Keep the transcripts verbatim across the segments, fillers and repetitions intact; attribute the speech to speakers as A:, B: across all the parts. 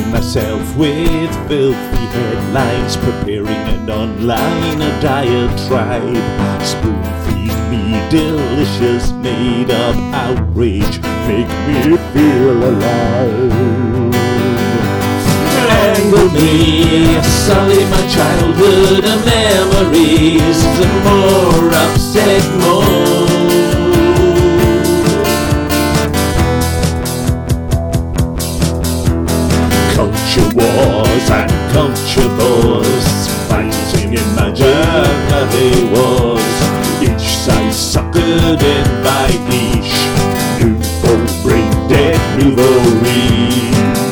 A: myself with filthy headlines, preparing an online a diatribe. Spoon feed me delicious made up outrage, make me feel alive. Angle me, sully my childhood and memories, and more upset more. Culture wars and culture wars, fighting in my journey wars. Each side suckered in by each, nouveau brain dead nouveau riche.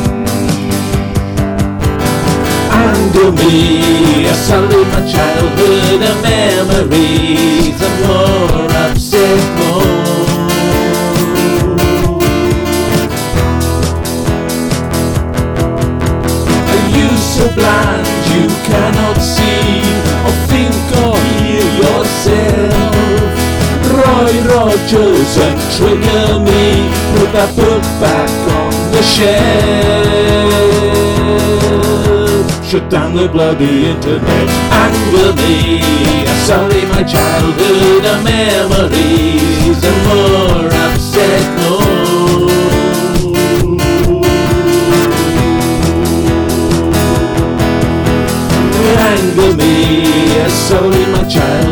A: Under me, I sully my childhood and memories, and more upset more. Are you so blind you cannot see, or think or hear yourself? Roy Rogers and Trigger me, put that book back on the shelf. Shut down the bloody internet. Anger me, I sully my childhood and memories, and more upset more. Anger me, I sully my childhood